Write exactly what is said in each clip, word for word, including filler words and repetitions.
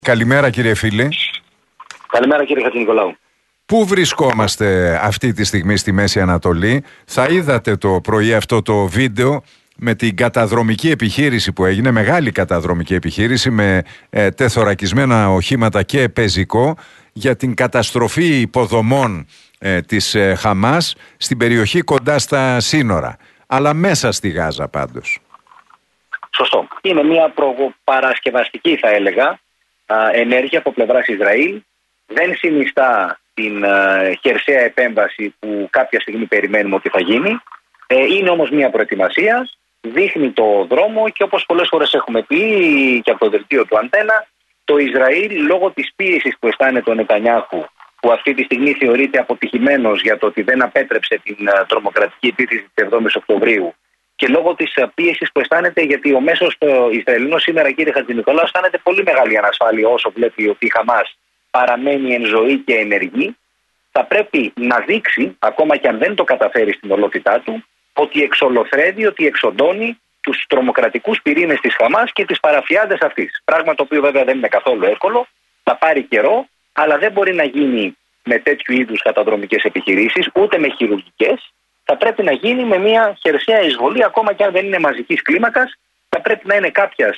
Καλημέρα κύριε φίλε. Καλημέρα κύριε Χατζηνικολάου. Πού βρισκόμαστε αυτή τη στιγμή στη Μέση Ανατολή? Θα είδατε το πρωί αυτό το βίντεο με την καταδρομική επιχείρηση που έγινε, μεγάλη καταδρομική επιχείρηση με ε, τεθωρακισμένα οχήματα και πεζικό για την καταστροφή υποδομών ε, της ε, Χαμάς στην περιοχή κοντά στα σύνορα, αλλά μέσα στη Γάζα πάντως. Σωστό. Είναι μια προπαρασκευαστική, θα έλεγα, ενέργεια από πλευράς Ισραήλ. Δεν συνιστά την χερσαία επέμβαση που κάποια στιγμή περιμένουμε ότι θα γίνει. Είναι όμως μια προετοιμασία, δείχνει το δρόμο και όπως πολλές φορές έχουμε πει και από το δελτίο του Αντένα, το Ισραήλ λόγω της πίεσης που αισθάνεται ο Νετανιάχου, που αυτή τη στιγμή θεωρείται αποτυχημένος για το ότι δεν απέτρεψε την τρομοκρατική επίθεση της εβδόμης Οκτωβρίου, και λόγω της πίεσης που αισθάνεται, γιατί ο μέσος Ισραηλινός σήμερα, κύριε Χατζηνικολάου, αισθάνεται πολύ μεγάλη ανασφάλεια όσο βλέπει ότι η Χαμάς παραμένει εν ζωή και ενεργή, θα πρέπει να δείξει, ακόμα και αν δεν το καταφέρει στην ολότητά του, ότι εξολοθρεύει, ότι εξοντώνει τους τρομοκρατικούς πυρήνες της Χαμάς και τις παραφιάδες αυτής. Πράγμα το οποίο βέβαια δεν είναι καθόλου εύκολο, θα πάρει καιρό, αλλά δεν μπορεί να γίνει με τέτοιου είδους καταδρομικές επιχειρήσεις, ούτε με χειρουργικές. Θα πρέπει να γίνει με μια χερσαία εισβολή, ακόμα και αν δεν είναι μαζικής κλίμακας, θα πρέπει να είναι κάποιας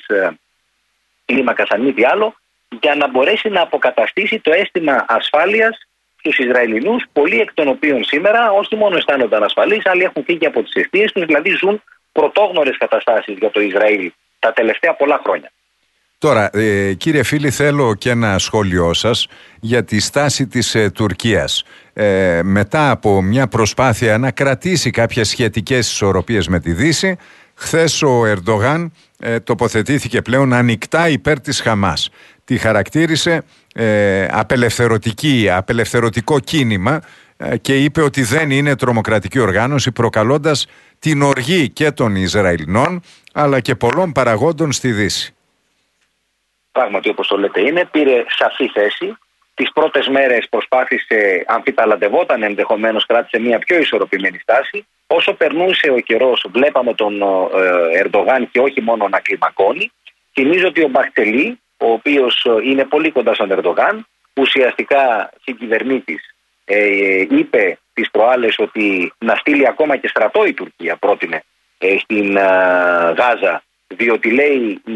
κλίμακας, αν μη τι άλλο, για να μπορέσει να αποκαταστήσει το αίσθημα ασφάλειας στους Ισραηλινούς, πολλοί εκ των οποίων σήμερα όχι μόνο αισθάνονταν ασφαλείς, άλλοι έχουν φύγει από τις αιστείες τους, δηλαδή ζουν πρωτόγνωρες καταστάσεις για το Ισραήλ τα τελευταία πολλά χρόνια. Τώρα, ε, κύριε φίλοι, θέλω και ένα σχόλιο σας για τη στάση της ε, Τουρκίας. Ε, μετά από μια προσπάθεια να κρατήσει κάποιες σχετικές ισορροπίες με τη Δύση, χθες ο Ερντογάν ε, τοποθετήθηκε πλέον ανοιχτά υπέρ της Χαμάς. Τη χαρακτήρισε ε, απελευθερωτική, απελευθερωτικό κίνημα ε, και είπε ότι δεν είναι τρομοκρατική οργάνωση, προκαλώντας την οργή και των Ισραηλινών αλλά και πολλών παραγόντων στη Δύση. Πράγματι, όπως το λέτε, είναι, πήρε σαφή θέση. Τις πρώτες μέρες προσπάθησε, αμφιταλαντευόταν ενδεχομένως, κράτησε μια πιο ισορροπημένη στάση. Όσο περνούσε ο καιρός, βλέπαμε τον ε, Ερντογάν και όχι μόνο να κλιμακώνει. Θυμίζω ότι ο Μπαχτσελή, ο οποίος είναι πολύ κοντά στον Ερντογάν, ουσιαστικά συγκυβερνήτης, ε, είπε τις προάλλες ότι να στείλει ακόμα και στρατό η Τουρκία, πρότεινε, ε, στην ε, Γάζα, διότι λέει η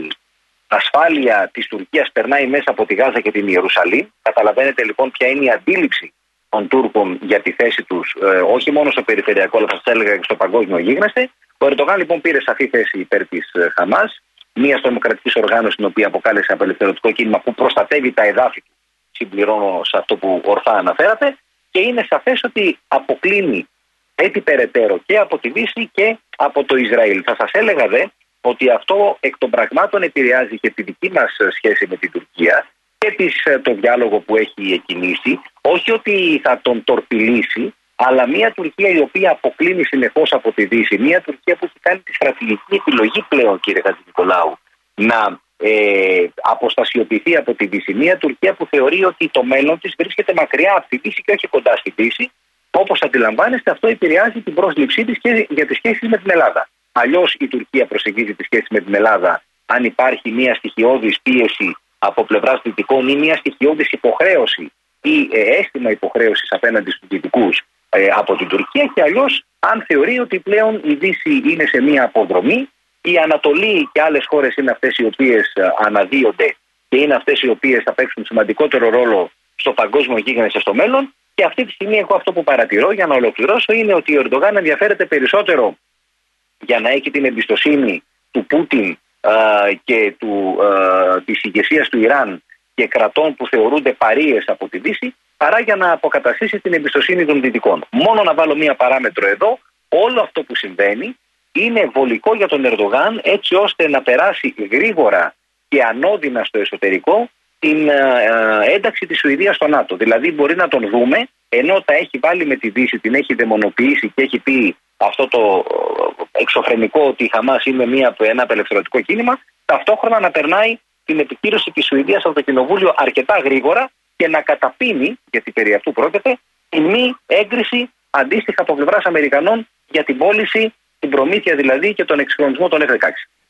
ασφάλεια της Τουρκίας περνάει μέσα από τη Γάζα και την Ιερουσαλήμ. Καταλαβαίνετε λοιπόν ποια είναι η αντίληψη των Τούρκων για τη θέση τους, ε, όχι μόνο στο περιφερειακό, αλλά θα σας έλεγα και στο παγκόσμιο γίγνεσθε. Ο Ερντογάν λοιπόν πήρε σαφή θέση υπέρ της ε, Χαμάς, μια τρομοκρατική οργάνωση την οποία αποκάλεσε απελευθερωτικό κίνημα που προστατεύει τα εδάφη του. Συμπληρώνω σε αυτό που ορθά αναφέρατε, και είναι σαφές ότι αποκλίνει έτσι περαιτέρω και από τη Δύση και από το Ισραήλ. Θα σας έλεγα δε ότι αυτό εκ των πραγμάτων επηρεάζει και τη δική μας σχέση με την Τουρκία και της, το διάλογο που έχει εκκινήσει. Όχι ότι θα τον τορπιλήσει, αλλά μια Τουρκία η οποία αποκλίνει συνεχώς από τη Δύση. Μια Τουρκία που έχει κάνει τη στρατηγική επιλογή πλέον, κύριε Χατζηνικολάου, να ε, αποστασιοποιηθεί από τη Δύση. Μια Τουρκία που θεωρεί ότι το μέλλον της βρίσκεται μακριά από τη Δύση και όχι κοντά στη Δύση. Όπως αντιλαμβάνεστε, αυτό επηρεάζει την πρόσληψή της και για τις σχέσεις με την Ελλάδα. Αλλιώς η Τουρκία προσεγγίζει τις σχέσεις με την Ελλάδα αν υπάρχει μια στοιχειώδης πίεση από πλευράς δυτικών ή μια στοιχειώδης υποχρέωση ή ε, αίσθημα υποχρέωσης απέναντι στους δυτικούς ε, από την Τουρκία, και αλλιώς αν θεωρεί ότι πλέον η Δύση είναι σε μια αποδρομή, η Ανατολή και άλλες χώρες είναι αυτές οι οποίες αναδύονται και είναι αυτές οι οποίες θα παίξουν σημαντικότερο ρόλο στο παγκόσμιο γίγνεσθε στο μέλλον. Και αυτή τη στιγμή εγώ αυτό που παρατηρώ, για να ολοκληρώσω, είναι ότι ο Ερντογάν ενδιαφέρεται περισσότερο για να έχει την εμπιστοσύνη του Πούτιν α, και του, α, της ηγεσίας του Ιράν και κρατών που θεωρούνται παρείες από τη Δύση, παρά για να αποκαταστήσει την εμπιστοσύνη των Δυτικών. Μόνο να βάλω μία παράμετρο εδώ, όλο αυτό που συμβαίνει είναι βολικό για τον Ερντογάν, έτσι ώστε να περάσει γρήγορα και ανώδυνα στο εσωτερικό την α, ένταξη της Σουηδίας στο ΝΑΤΟ. Δηλαδή μπορεί να τον δούμε, ενώ τα έχει βάλει με τη Δύση, την έχει δαιμονοποιήσει και έχει πει αυτό το εξωφρενικό ότι η Χαμάς είναι μια, ένα απελευθερωτικό κίνημα, ταυτόχρονα να περνάει την επικύρωση της Σουηδίας από το Κοινοβούλιο αρκετά γρήγορα και να καταπίνει, γιατί περί αυτού πρόκειται, τη μη έγκριση αντίστοιχα από πλευράς Αμερικανών για την πώληση, την προμήθεια δηλαδή και τον εξυγχρονισμό των εφ δεκαέξι.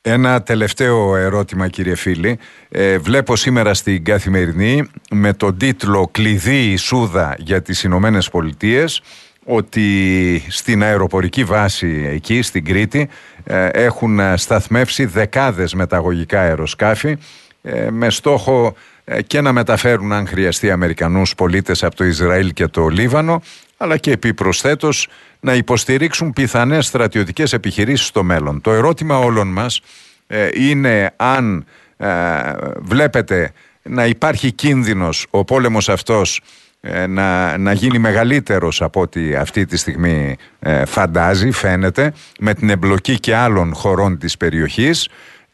Ένα τελευταίο ερώτημα, κύριε φίλη. Ε, βλέπω σήμερα στην Καθημερινή με τον τίτλο «Κλειδί Σούδα για τις Ηνωμένες Πολιτείες» ότι στην αεροπορική βάση εκεί στην Κρήτη ε, έχουν σταθμεύσει δεκάδες μεταγωγικά αεροσκάφη ε, με στόχο ε, και να μεταφέρουν αν χρειαστεί Αμερικανούς πολίτες από το Ισραήλ και το Λίβανο, αλλά και επιπροσθέτως να υποστηρίξουν πιθανές στρατιωτικές επιχειρήσεις στο μέλλον. Το ερώτημα όλων μας ε, είναι αν ε, βλέπετε να υπάρχει κίνδυνος ο πόλεμος αυτός ε, να, να γίνει μεγαλύτερος από ό,τι αυτή τη στιγμή ε, φαντάζει, φαίνεται, με την εμπλοκή και άλλων χωρών της περιοχής.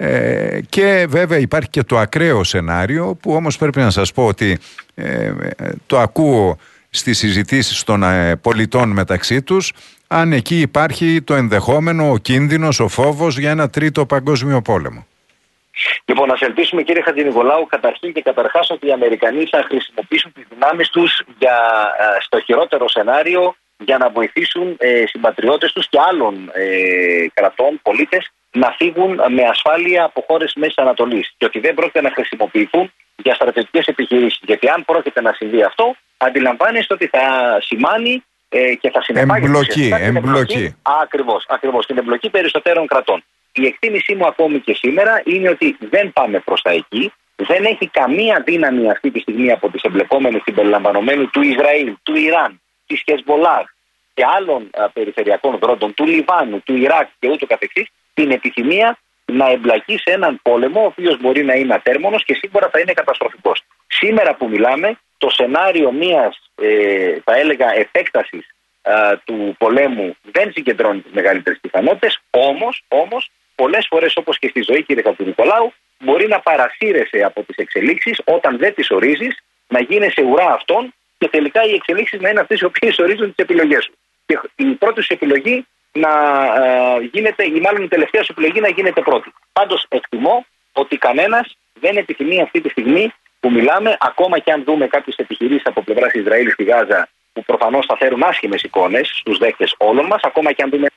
Ε, και βέβαια υπάρχει και το ακραίο σενάριο που όμως πρέπει να σας πω ότι ε, το ακούω στις συζητήσεις των ε, πολιτών μεταξύ τους, αν εκεί υπάρχει το ενδεχόμενο, ο κίνδυνος, ο φόβος για ένα τρίτο παγκόσμιο πόλεμο. Λοιπόν, να σε ελπίσουμε, κύριε Χατζηνικολάου, καταρχήν και καταρχάς ότι οι Αμερικανοί θα χρησιμοποιήσουν τις δυνάμεις τους για, ε, στο χειρότερο σενάριο για να βοηθήσουν ε, συμπατριώτες τους και άλλων ε, κρατών, πολίτες, να φύγουν με ασφάλεια από χώρες Μέσης Ανατολής και ότι δεν πρόκειται να χρησιμοποιηθούν για στρατιωτικές επιχειρήσεις. Γιατί αν πρόκειται να συμβεί αυτό, αντιλαμβάνεστε ότι θα σημάνει ε, και θα συνεπάγει εμπλοκή, εμπλοκή. Ακριβώς, ακριβώς, την εμπλοκή περισσότερων κρατών. Η εκτίμησή μου ακόμη και σήμερα είναι ότι δεν πάμε προς τα εκεί. Δεν έχει καμία δύναμη αυτή τη στιγμή από τις εμπλεκόμενες συμπεριλαμβανομένου του Ισραήλ, του Ιράν, της Χεσμολάχ και άλλων α, περιφερειακών δρόντων, του Λιβάνου, του Ιράκ και ούτω καθεξής, την επιθυμία να εμπλακεί σε έναν πόλεμο ο οποίος μπορεί να είναι ατέρμονος και σίγουρα θα είναι καταστροφικός. Σήμερα που μιλάμε, το σενάριο μιας, ε, θα έλεγα, επέκτασης α, του πολέμου δεν συγκεντρώνει τις μεγαλύτερες πιθανότητες, όμως, όμως πολλές φορές, όπως και στη ζωή, κύριε Χατζηνικολάου, μπορεί να παρασύρεσαι από τις εξελίξεις όταν δεν τις ορίζεις, να γίνεσαι ουρά αυτών και τελικά οι εξελίξεις να είναι αυτές οι οποίες ορίζουν τις επιλογές σου. Και η πρώτη σου επιλογή να ε, γίνεται, ή μάλλον η τελευταία σου επιλογή να γίνεται πρώτη. Πάντως εκτιμώ ότι κανένας δεν επιθυμεί αυτή τη στιγμή που μιλάμε, ακόμα και αν δούμε κάποιες επιχειρήσεις από πλευράς Ισραήλ στη Γάζα, που προφανώς θα φέρουν άσχημες εικόνες στους δέχτες όλων μας, ακόμα και αν δούμε.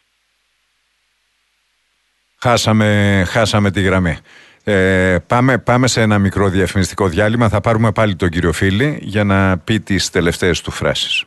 Χάσαμε, χάσαμε τη γραμμή. Ε, πάμε, πάμε σε ένα μικρό διαφημιστικό διάλειμμα. Θα πάρουμε πάλι τον κύριο Φίλη για να πει τις τελευταίες του φράσεις.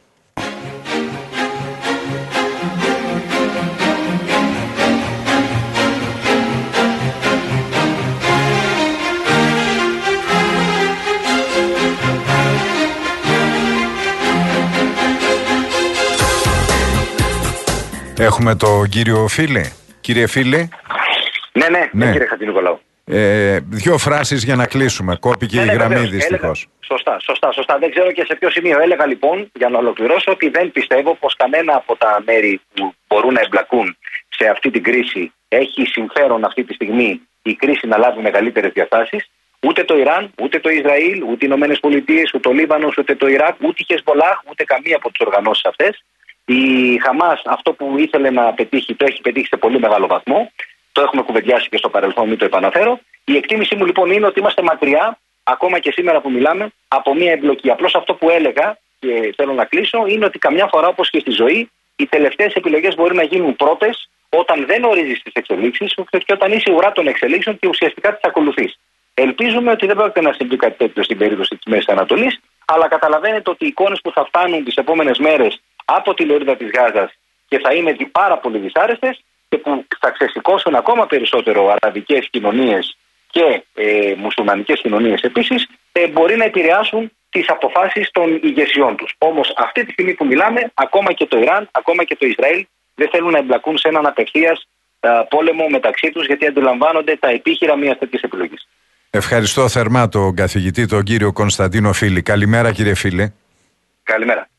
Έχουμε τον κύριο Φίλη. Κύριε Φίλη. Ναι, ναι, ναι, κύριε Χατζηνικολάου. Ε, δύο φράσεις για να κλείσουμε. Κόπηκε ναι, η γραμμή ναι, δυστυχώς. Σωστά, σωστά, σωστά. Δεν ξέρω και σε ποιο σημείο. Έλεγα λοιπόν, για να ολοκληρώσω, ότι δεν πιστεύω πως κανένα από τα μέρη που μπορούν να εμπλακούν σε αυτή την κρίση έχει συμφέρον αυτή τη στιγμή η κρίση να λάβει μεγαλύτερες διαστάσεις. Ούτε το Ιράν, ούτε το Ισραήλ, ούτε οι Ηνωμένες Πολιτείες, ούτε το Λίβανο, ούτε το Ιράκ, ούτε η Χεσμολάχ, ούτε καμία από τις οργανώσεις αυτές. Η Χαμάς αυτό που ήθελε να πετύχει το έχει πετύχει σε πολύ μεγάλο βαθμό. Το έχουμε κουβεντιάσει και στο παρελθόν, μην το επαναφέρω. Η εκτίμησή μου λοιπόν είναι ότι είμαστε μακριά, ακόμα και σήμερα που μιλάμε, από μια εμπλοκή. Απλώς αυτό που έλεγα και θέλω να κλείσω είναι ότι καμιά φορά, όπως και στη ζωή, οι τελευταίες επιλογές μπορεί να γίνουν πρώτες όταν δεν ορίζεις τις εξελίξεις και όταν είσαι ουρά των εξελίξεων και ουσιαστικά τις ακολουθείς. Ελπίζουμε ότι δεν πρόκειται να συμβεί κάτι τέτοιο στην περίπτωση της Μέσης Ανατολής, αλλά καταλαβαίνετε ότι οι εικόνες που θα φτάνουν τις επόμενες μέρες από τη λωρίδα της Γάζας και θα είναι πάρα πολύ δυσάρεστες και που θα ξεσηκώσουν ακόμα περισσότερο αραβικές κοινωνίες και ε, μουσουλμανικές κοινωνίες επίσης, ε, μπορεί να επηρεάσουν τις αποφάσεις των ηγεσιών τους. Όμως αυτή τη στιγμή που μιλάμε, ακόμα και το Ιράν, ακόμα και το Ισραήλ δεν θέλουν να εμπλακούν σε έναν απευθείας ε, πόλεμο μεταξύ τους, γιατί αντιλαμβάνονται τα επίχειρα μιας τέτοιας επιλογής. Ευχαριστώ θερμά τον καθηγητή, τον κύριο Κωνσταντίνο Φίλη. Καλημέρα, κύριε Φίλη. Καλημέρα.